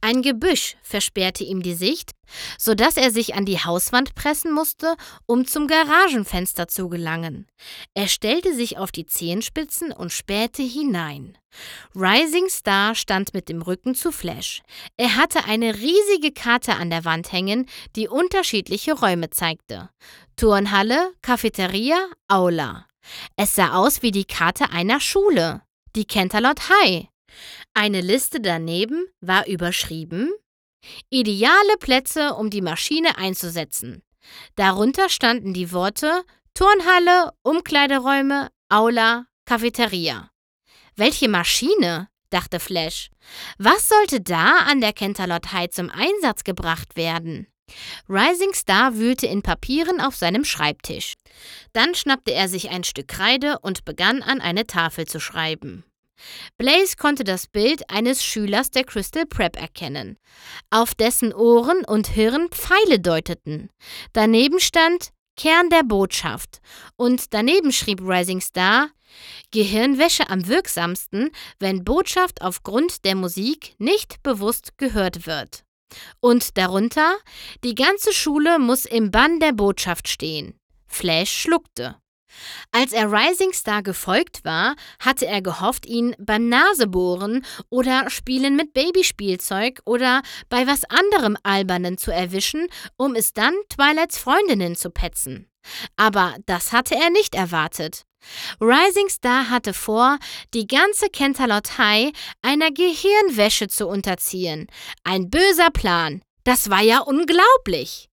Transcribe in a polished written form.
Ein Gebüsch versperrte ihm die Sicht, sodass er sich an die Hauswand pressen musste, um zum Garagenfenster zu gelangen. Er stellte sich auf die Zehenspitzen und spähte hinein. Rising Star stand mit dem Rücken zu Flash. Er hatte eine riesige Karte an der Wand hängen, die unterschiedliche Räume zeigte. Turnhalle, Cafeteria, Aula. Es sah aus wie die Karte einer Schule, die Canterlot High. Eine Liste daneben war überschrieben: Ideale Plätze, um die Maschine einzusetzen. Darunter standen die Worte Turnhalle, Umkleideräume, Aula, Cafeteria. Welche Maschine? Dachte Flash. Was sollte da an der Canterlot High zum Einsatz gebracht werden? Rising Star wühlte in Papieren auf seinem Schreibtisch. Dann schnappte er sich ein Stück Kreide und begann an eine Tafel zu schreiben. Blaze konnte das Bild eines Schülers der Crystal Prep erkennen, auf dessen Ohren und Hirn Pfeile deuteten. Daneben stand Kern der Botschaft und daneben schrieb Rising Star: Gehirnwäsche am wirksamsten, wenn Botschaft aufgrund der Musik nicht bewusst gehört wird. Und darunter: Die ganze Schule muss im Bann der Botschaft stehen. Flash schluckte. Als er Rising Star gefolgt war, hatte er gehofft, ihn beim Nasebohren oder Spielen mit Babyspielzeug oder bei was anderem Albernen zu erwischen, um es dann Twilights Freundinnen zu petzen. Aber das hatte er nicht erwartet. Rising Star hatte vor, die ganze Canterlot High einer Gehirnwäsche zu unterziehen. Ein böser Plan. Das war ja unglaublich.